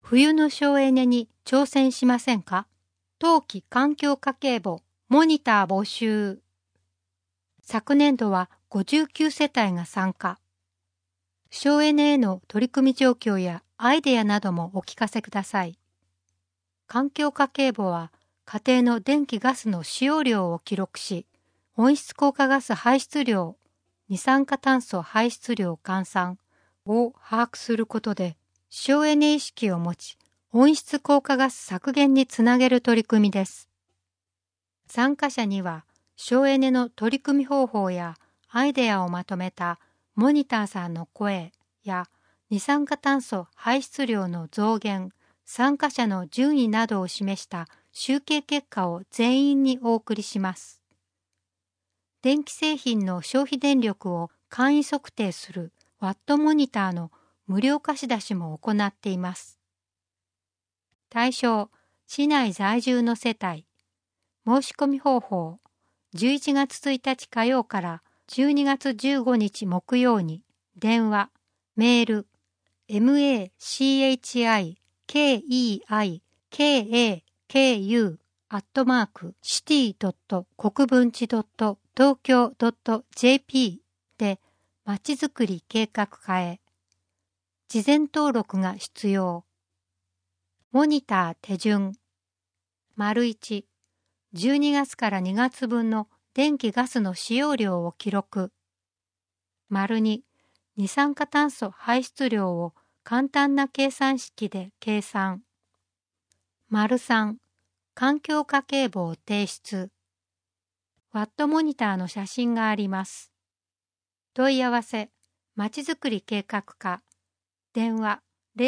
冬の省エネに挑戦しませんか？冬季環境家計簿モニター募集。昨年度は59世帯が参加。省エネへの取り組み状況やアイデアなどもお聞かせください。環境家計簿は家庭の電気ガスの使用量を記録し、温室効果ガス排出量、二酸化炭素排出量換算を把握することで、省エネ意識を持ち、温室効果ガス削減につなげる取り組みです。参加者には、省エネの取り組み方法やアイデアをまとめたモニターさんの声や二酸化炭素排出量の増減、参加者の順位などを示した集計結果を全員にお送りします。電気製品の消費電力を簡易測定するワットモニターの無料貸し出しも行っています。対象、市内在住の世帯。申し込み方法、11月1日火曜から12月15日木曜に、電話、メール、machiikaku@city. 国分寺 .tokyo.jp でまちづくり計画課へ。事前登録が必要。モニター手順。1、12月から2月分の電気ガスの使用量を記録。2、二酸化炭素排出量を簡単な計算式で計算。3、環境家計簿を提出。ワットモニターの写真があります。問い合わせ、まちづくり計画課。電話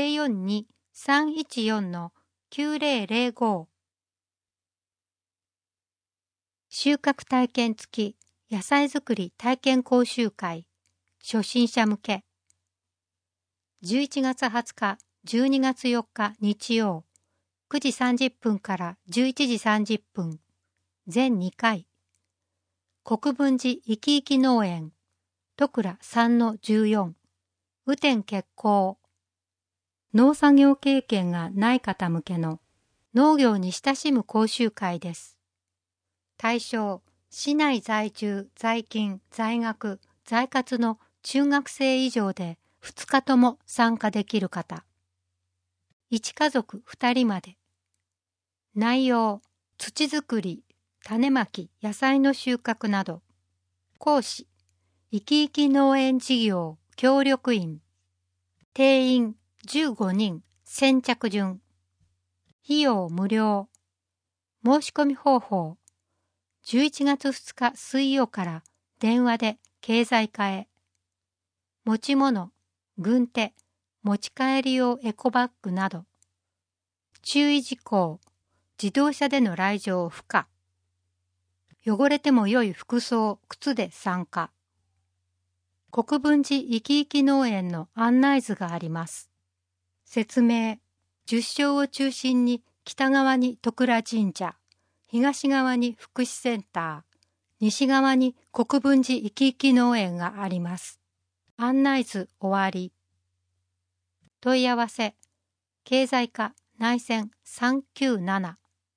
042-314-9005。収穫体験付き野菜作り体験講習会。初心者向け。11月20日、12月4日日曜、9時30分から11時30分、全2回。国分寺いきいき農園、戸倉 3-14、雨天決行。農作業経験がない方向けの農業に親しむ講習会です。対象、市内在住、在勤、在学、在活の中学生以上で2日とも参加できる方。1家族2人まで。内容、土作り、種まき、野菜の収穫など。講師、いきいき農園事業協力員。定員15人、先着順。費用無料。申し込み方法。11月2日水曜から電話で経済課へ。持ち物、軍手、持ち帰り用エコバッグなど。注意事項、自動車での来場不可。汚れても良い服装、靴で参加。国分寺いきいき農園の案内図があります。説明、10章を中心に北側に戸倉神社、東側に福祉センター、西側に国分寺いきいき農園があります。案内図終わり。問い合わせ、経済課内線397。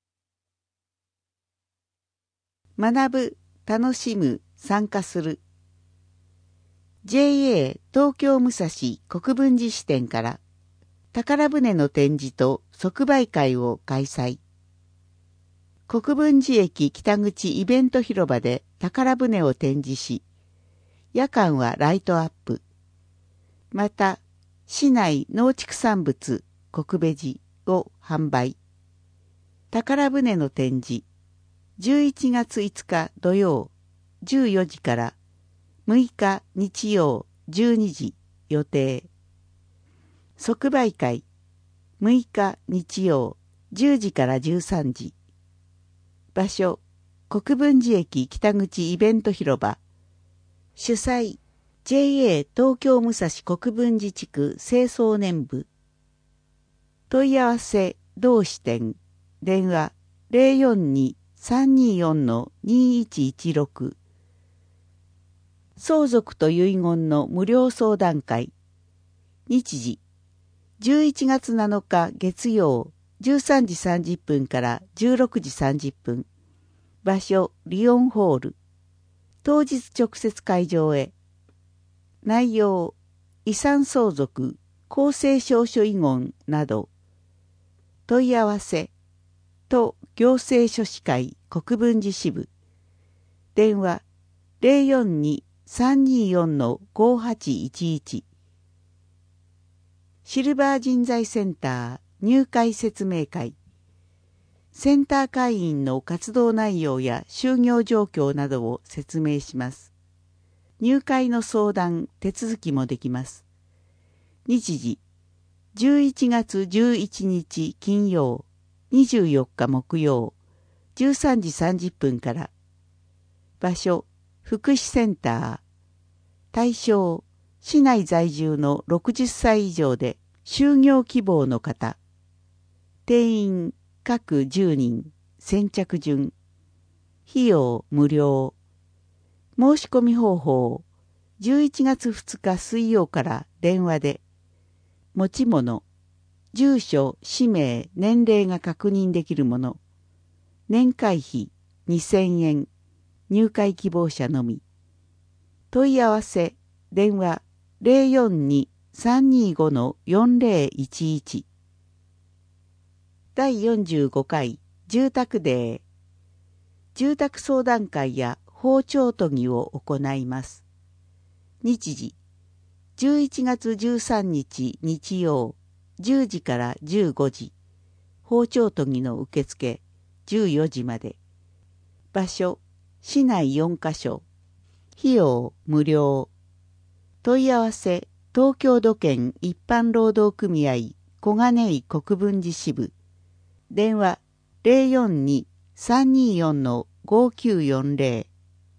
学ぶ、楽しむ、参加する。JA 東京武蔵国分寺支店から宝船の展示と即売会を開催。国分寺駅北口イベント広場で宝船を展示し、夜間はライトアップ。また、市内農畜産物国分寺を販売。宝船の展示、11月5日土曜14時から6日日曜12時予定。即売会、6日日曜10時から13時。場所、国分寺駅北口イベント広場。主催、JA 東京武蔵国分寺地区清掃年部。問い合わせ、同支店。電話、042-324-2116。相続と遺言の無料相談会。日時、 11月7日月曜13時30分から16時30分。場所リオンホール。当日直接会場へ。内容遺産相続、公正証書遺言など。問い合わせ都行政書士会国分寺支部。電話 042-324-5811。シルバー人材センター入会説明会。センター会員の活動内容や就業状況などを説明します。入会の相談、手続きもできます。日時、11月11日金曜、24日木曜、13時30分から。場所、福祉センター。対象、市内在住の60歳以上で就業希望の方。定員各10人、先着順。費用無料。申し込み方法、11月2日水曜から電話で。持ち物、住所、氏名、年齢が確認できるもの。年会費2000円。入会希望者のみ。問い合わせ、電話 042-325-4011。第45回住宅デー。住宅相談会や訪朝都議を行います。日時、11月13日日曜、10時から15時。訪朝都議の受付、14時まで。場所、市内4カ所。費用無料。問い合わせ、東京土建一般労働組合小金井国分寺支部。電話 042-324-5940。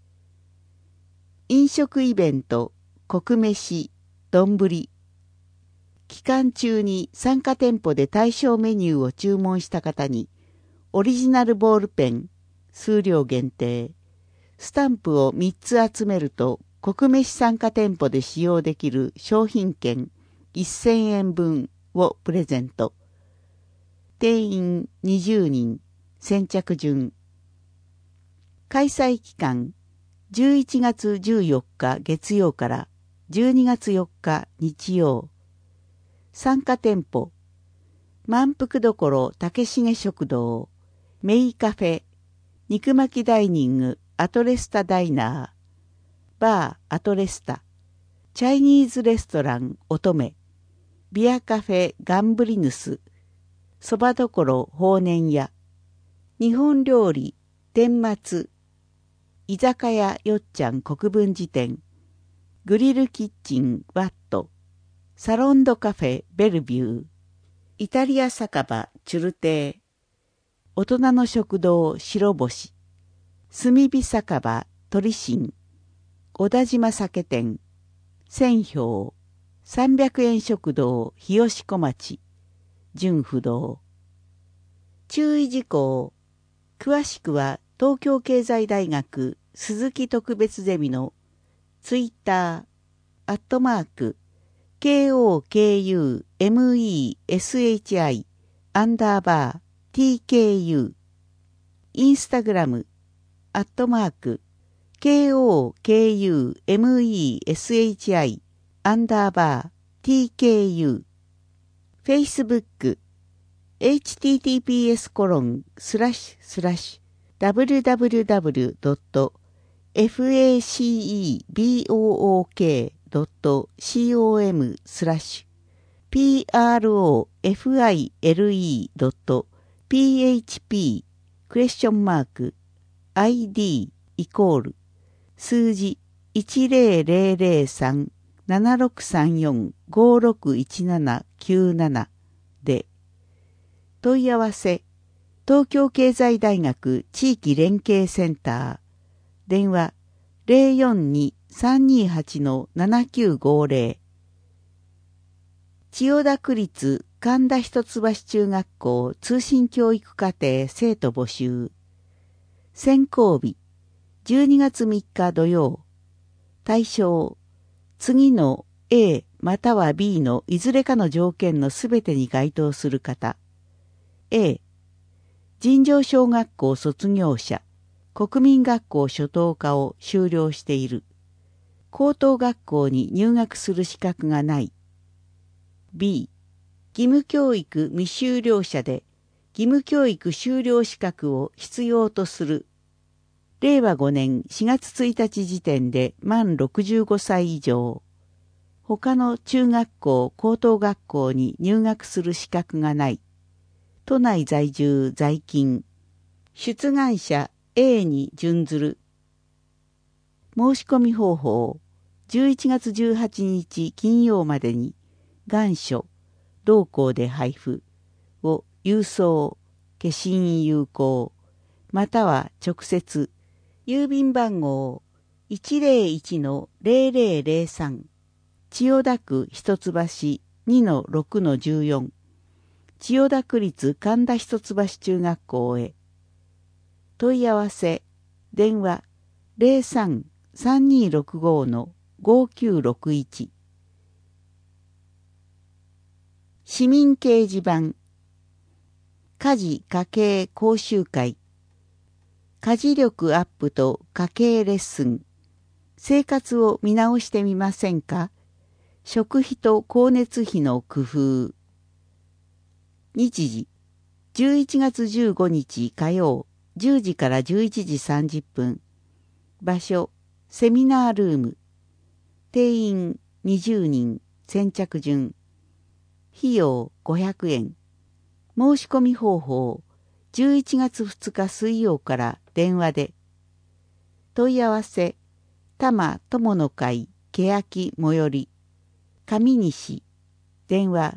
飲食イベント、国飯、丼。期間中に参加店舗で対象メニューを注文した方に、オリジナルボールペン、数量限定、スタンプを3つ集めると、国飯参加店舗で使用できる商品券1000円分をプレゼント。定員20人、先着順。開催期間、11月14日月曜から12月4日日曜。参加店舗、満腹どころ竹重食堂、メイカフェ、肉巻きダイニングアトレスタダイナー、バーアトレスタ、チャイニーズレストラン乙女、ビアカフェガンブリヌス、そばどころ法然屋、日本料理天松、居酒屋よっちゃん国分寺店、グリルキッチンワット、サロンドカフェベルビュー、イタリア酒場チュル亭、大人の食堂白星、炭火酒場鳥新、小田島酒店、千俵、300円食堂日吉小町、純不動。注意事項。詳しくは東京経済大学鈴木特別ゼミのツイッター、KOKUMESHI_TKU、インスタグラム、KOKUMESHI_TKU、Facebook、https://www.facebook.com/profile.php?id 数字 1003-7634-561797 で。問い合わせ、東京経済大学地域連携センター、電話 042-328-7950、千代田区立神田一橋中学校通信教育課程生徒募集。選考日、12月3日土曜。対象、次の A または B のいずれかの条件のすべてに該当する方。A、尋常小学校卒業者、国民学校初等科を修了している。高等学校に入学する資格がない。B、義務教育未修了者で、義務教育修了資格を必要とする。令和5年4月1日時点で満65歳以上。他の中学校、高等学校に入学する資格がない。都内在住在勤。出願者 A に準ずる。申し込み方法。11月18日金曜までに、願書、同行で配布を郵送、消印有効、または直接、郵便番号 101-0003、千代田区一橋 2-6-14、千代田区立神田一橋中学校へ。問い合わせ、電話 03-3265-5961。市民掲示板。家事家計講習会。家事力アップと家計レッスン。生活を見直してみませんか？食費と光熱費の工夫。日時。11月15日火曜10時から11時30分。場所。セミナールーム。定員20人。先着順。費用500円。申し込み方法。11月2日水曜から電話で。問い合わせ。多摩友の会欅最寄り。上西。電話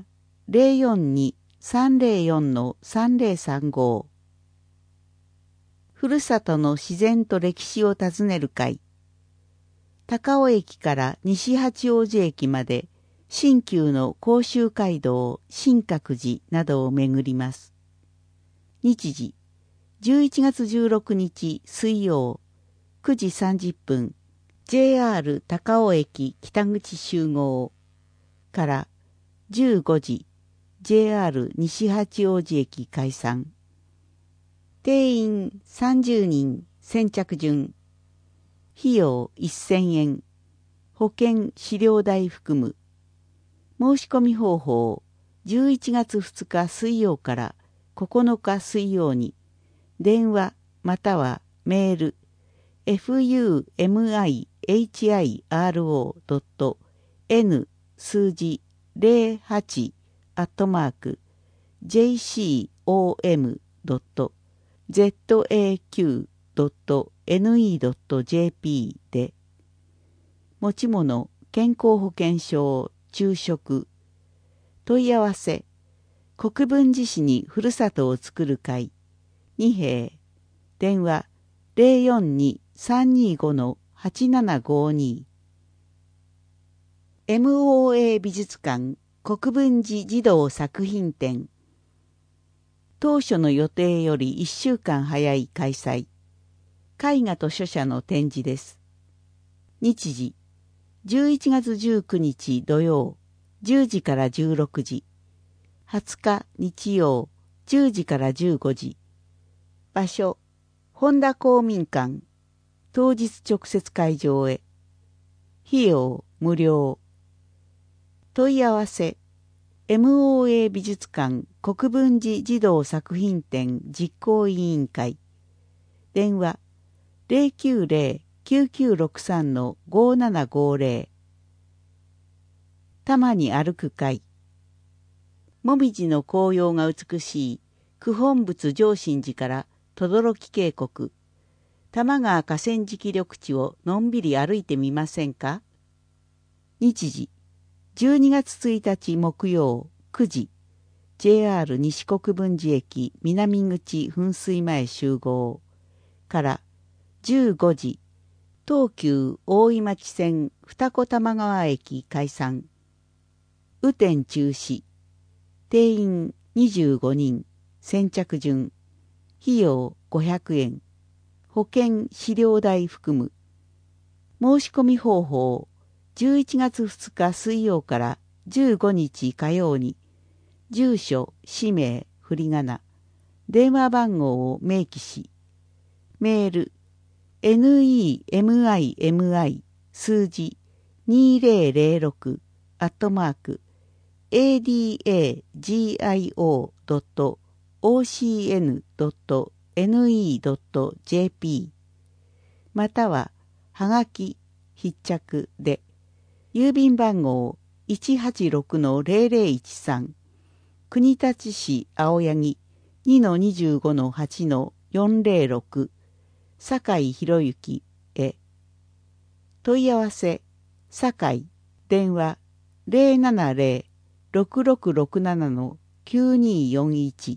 042-304-3035。ふるさとの自然と歴史を訪ねる会。高尾駅から西八王子駅まで新旧の甲州街道、新覚寺などを巡ります。日時、11月16日水曜、9時30分、JR 高尾駅北口集合から15時、JR 西八王子駅解散。定員30人、先着順。費用1000円。保険飼料代含む。申し込み方法。11月2日水曜から9日水曜に、電話またはメール、fumihiro.n 数字08-jc.com.zaq.ne.jp で、持ち物、健康保険証、昼食。問い合わせ。国分寺市にふるさとを作る会。二平。電話042-325-8752。MOA 美術館国分寺児童作品展。当初の予定より1週間早い開催。絵画と書写の展示です。日時。11月19日土曜、10時から16時。20日日曜、10時から15時。場所、本田公民館。当日直接会場へ。費用無料。問い合わせ。MOA 美術館国分寺児童作品展実行委員会。電話090-9963-5750。多摩に歩く会。もみじの紅葉が美しい九本仏上心寺から轟渓谷、多摩川河川敷緑地をのんびり歩いてみませんか？日時、12月1日木曜9時、JR 西国分寺駅南口噴水前集合から15時、東急大井町線二子玉川駅解散。雨天中止。定員25人。先着順。費用500円。保険飼料代含む。申し込み方法。 11月2日水曜から15日火曜に、住所、氏名、振り仮名、電話番号を明記し、メール、nemimi 数字2006 @adagio.ocn.ne.jp または、はがき、必着で、郵便番号 186-0013 国立市青柳 2-25-8-406 堺博之へ。問い合わせ、堺、電話 070-6667-9241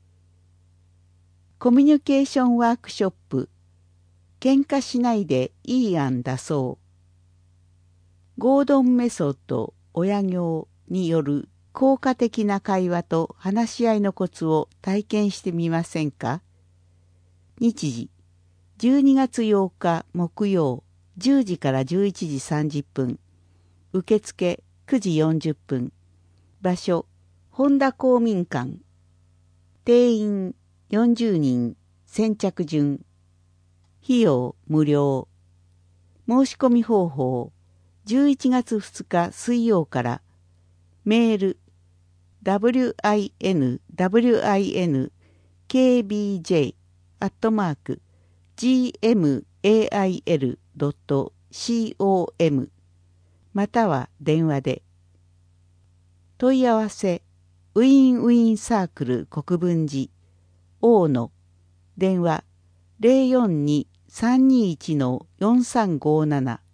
コミュニケーションワークショップ、喧嘩しないでいい案出そう。ゴードンメソッド親行による効果的な会話と話し合いのコツを体験してみませんか？日時、12月8日木曜10時から11時30分。受付9時40分。場所、本田公民館。定員40人、先着順。費用無料。申し込み方法、11月2日水曜から、メール、win-kbj@gmail.com または電話で。問い合わせ、ウィンウィンサークル国分寺、大野、電話042-321-4357。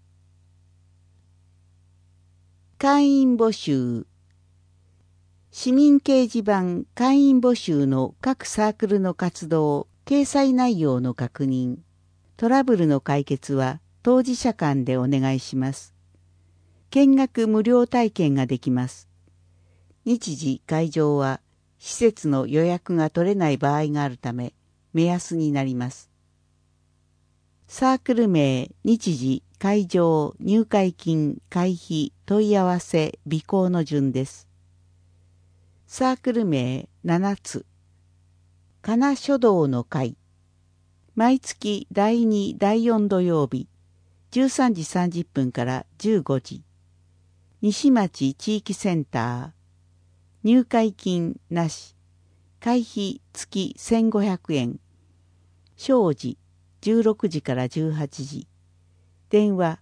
会員募集。市民掲示板会員募集の各サークルの活動、掲載内容の確認。トラブルの解決は当事者間でお願いします。見学無料体験ができます。日時会場は施設の予約が取れない場合があるため目安になります。サークル名、日時、会場、入会金、会費、問い合わせ、備考の順です。サークル名7つ。かな書道の会。毎月第2、第4土曜日、13時30分から15時。西町地域センター。入会金なし。会費月1500円。正時16時から18時。電話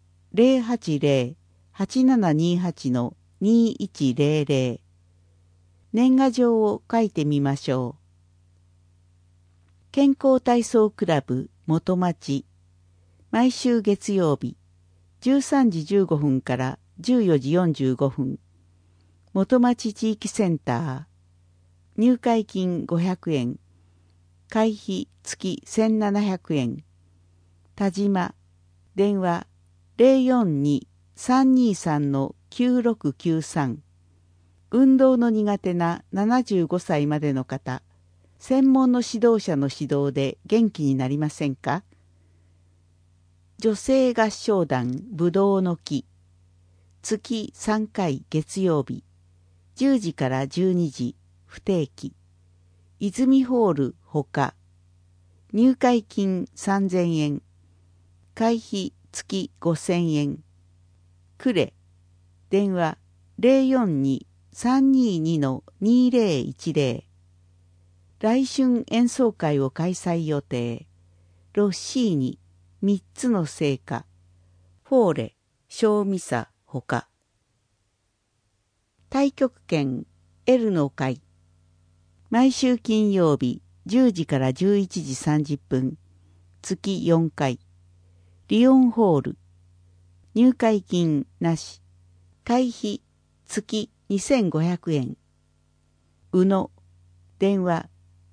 080-8728-2100。年賀状を書いてみましょう。健康体操クラブ元町。毎週月曜日、13時15分から14時45分。元町地域センター。入会金500円。会費月1700円。田島。電話042-323-9693。運動の苦手な75歳までの方、専門の指導者の指導で元気になりませんか？女性合唱団ぶどうの木。月3回月曜日、10時から12時、不定期。泉ホールほか。入会金3000円。会費月5000円。クレ。電話042-322-2010。来春演奏会を開催予定。ロッシーニ、3つの聖歌。フォーレ、小ミサ、ほか。太極拳 L の会。毎週金曜日、10時から11時30分。月4回。リオンホール。入会金なし。会費月2500円。宇野。電話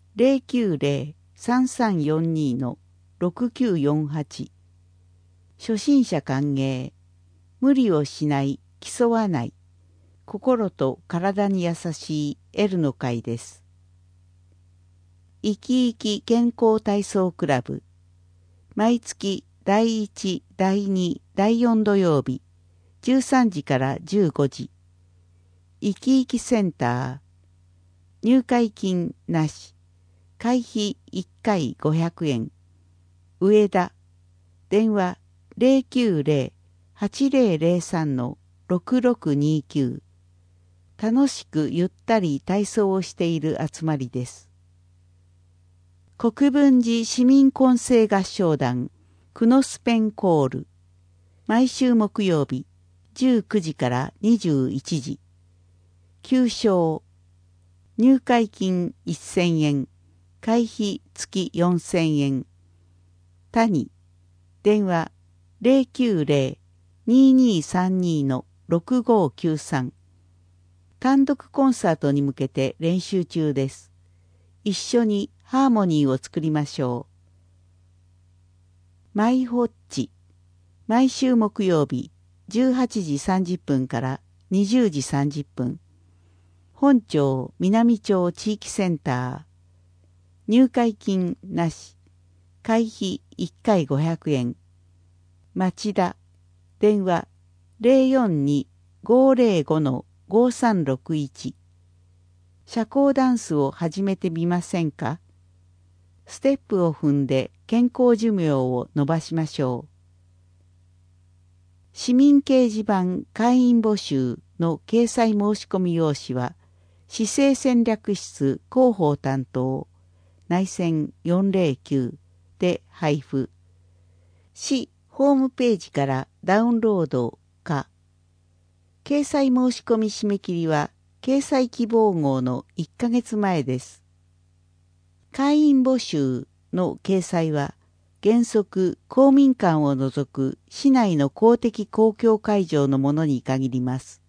090-3342-6948。初心者歓迎。無理をしない、競わない。心と体に優しい L の会です。生き生き健康体操クラブ。毎月第1、第2、第4土曜日、 13時から15時。いきいきセンター。入会金なし。会費1回500円。上田。電話090-8003-6629。楽しくゆったり体操をしている集まりです。国分寺市民混声合唱団クノスペンコール。毎週木曜日19時から21時。9章。入会金1000円。会費月4000円。谷。電話090-2232-6593。単独コンサートに向けて練習中です。一緒にハーモニーを作りましょう。マイホッチ。毎週木曜日18時30分から20時30分。本町南町地域センター。入会金なし。会費1回500円。町田。電話042-505-5361。社交ダンスを始めてみませんか？ステップを踏んで健康寿命を伸ばしましょう。市民掲示板会員募集の掲載申し込み用紙は、市政戦略室広報担当、内線409で配布。市ホームページからダウンロードか。掲載申し込み締め切りは、掲載希望号の1ヶ月前です。会員募集の掲載は、原則公民館を除く市内の公的公共会場のものに限ります。